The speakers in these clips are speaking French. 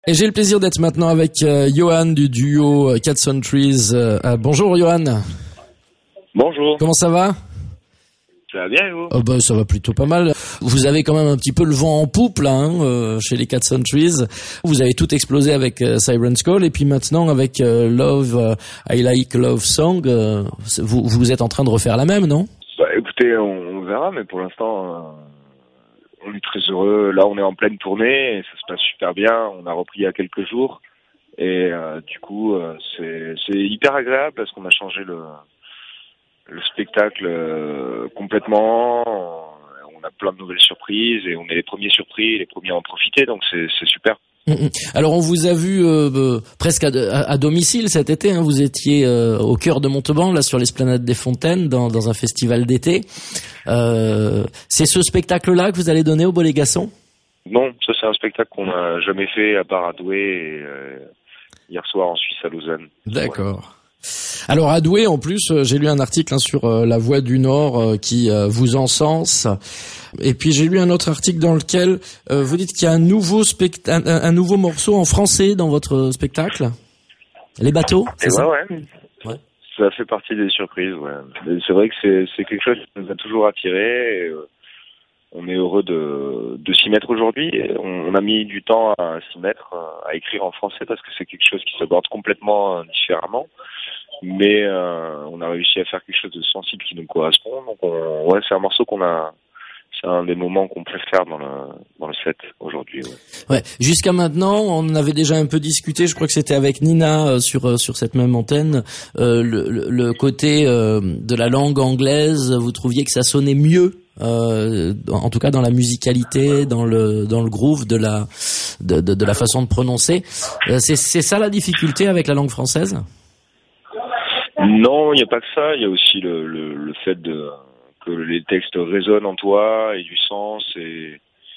Et j'ai le plaisir d'être maintenant avec Johan du duo Cats on Trees. Bonjour Johan. Bonjour. Comment ça va? Ça va bien et vous? Ça va plutôt pas mal. Vous avez quand même un petit peu le vent en poupe là, chez les Cats on Trees. Vous avez tout explosé avec Siren's Call et puis maintenant avec Love, I Like Love Song, vous êtes en train de refaire la même, non? Écoutez, on verra, mais pour l'instant, on est très heureux. Là, on est en pleine tournée et ça se passe super bien. On a repris il y a quelques jours et du coup, c'est hyper agréable parce qu'on a changé le spectacle complètement. On a plein de nouvelles surprises et on est les premiers surpris, les premiers à en profiter, donc c'est super. Alors on vous a vu presque à domicile cet été, hein. Vous étiez au cœur de Montauban, là sur l'esplanade des Fontaines, dans un festival d'été. C'est ce spectacle-là que vous allez donner au Bolégasson? Non, ça c'est un spectacle qu'on n'a jamais fait à part à Douai et hier soir en Suisse à Lausanne. D'accord. Ouais. Alors à Douai, en plus, j'ai lu un article sur La Voix du Nord qui vous encense. Et puis j'ai lu un autre article dans lequel vous dites qu'il y a un nouveau morceau en français dans votre spectacle. Les bateaux, c'est ça? Ouais. Ça fait partie des surprises, ouais. C'est vrai que c'est quelque chose qui nous a toujours attiré. Et, on est heureux de s'y mettre aujourd'hui. On a mis du temps à s'y mettre, à écrire en français parce que c'est quelque chose qui s'aborde complètement différemment. Mais on a réussi à faire quelque chose de sensible qui nous correspond. Donc c'est un morceau c'est un des moments qu'on préfère dans le set aujourd'hui. Ouais. Jusqu'à maintenant, on avait déjà un peu discuté. Je crois que c'était avec Nina sur cette même antenne. Le côté de la langue anglaise, vous trouviez que ça sonnait mieux, en tout cas dans la musicalité, dans le groove de la façon de prononcer. C'est ça la difficulté avec la langue française? Non, il n'y a pas que ça. Il y a aussi le fait que les textes résonnent en toi et du sens et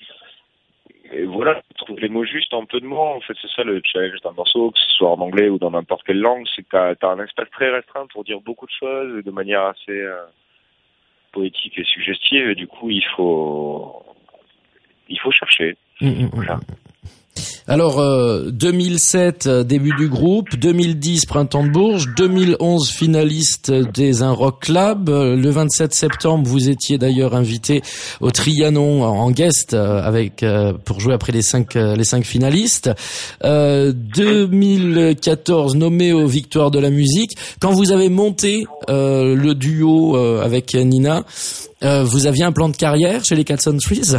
voilà, trouve les mots justes en peu de mots. En fait, c'est ça le challenge d'un morceau, que ce soit en anglais ou dans n'importe quelle langue, c'est que t'as un espace très restreint pour dire beaucoup de choses de manière assez poétique et suggestive et du coup il faut chercher. Voilà. Alors 2007 début du groupe, 2010 Printemps de Bourges, 2011 finaliste des Un Rock Club. Le 27 septembre, vous étiez d'ailleurs invité au Trianon en guest pour jouer après les cinq finalistes. 2014 nommé aux Victoires de la musique. Quand vous avez monté le duo avec Nina, vous aviez un plan de carrière chez les Cats on Trees?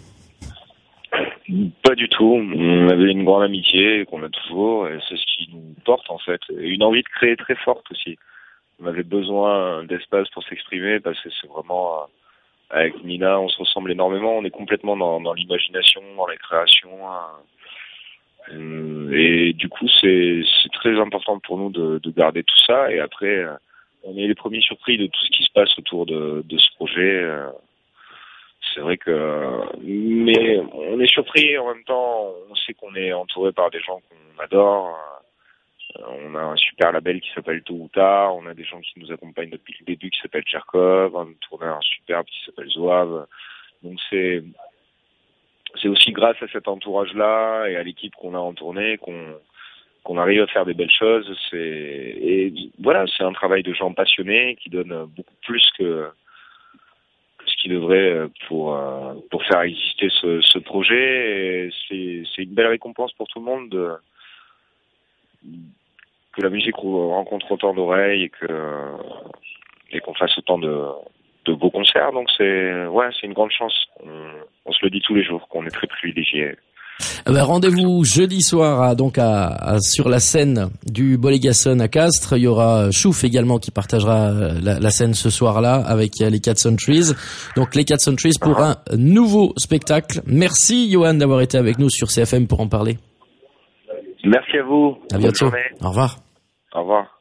Pas du tout. On avait une grande amitié qu'on a toujours et c'est ce qui nous porte en fait. Et une envie de créer très forte aussi. On avait besoin d'espace pour s'exprimer parce que c'est vraiment avec Nina, on se ressemble énormément. On est complètement dans l'imagination, dans la création. Et du coup, c'est très important pour nous de garder tout ça. Et après, on est les premiers surpris de tout ce qui se passe autour de ce projet. C'est vrai mais on est surpris en même temps. On sait qu'on est entouré par des gens qu'on adore. On a un super label qui s'appelle Tôt ou Tard. On a des gens qui nous accompagnent depuis le début qui s'appelle Tcherkov. On a tourné un superbe qui s'appelle Zouave. Donc c'est aussi grâce à cet entourage-là et à l'équipe qu'on a en tournée qu'on arrive à faire des belles choses. Et voilà, c'est un travail de gens passionnés qui donnent beaucoup plus que ce qui devrait pour faire exister ce projet. Et c'est une belle récompense pour tout le monde que la musique rencontre autant d'oreilles et qu'on fasse autant de beaux concerts. Donc c'est une grande chance. On se le dit tous les jours qu'on est très privilégiés. Rendez-vous jeudi soir sur la scène du Bolégasson à Castres. Il y aura Chouf également qui partagera la scène ce soir-là avec les Cats on Trees. Donc les Cats on Trees pour un nouveau spectacle. Merci Johan d'avoir été avec nous sur CFM pour en parler. Merci à vous. À bientôt. Au revoir. Au revoir.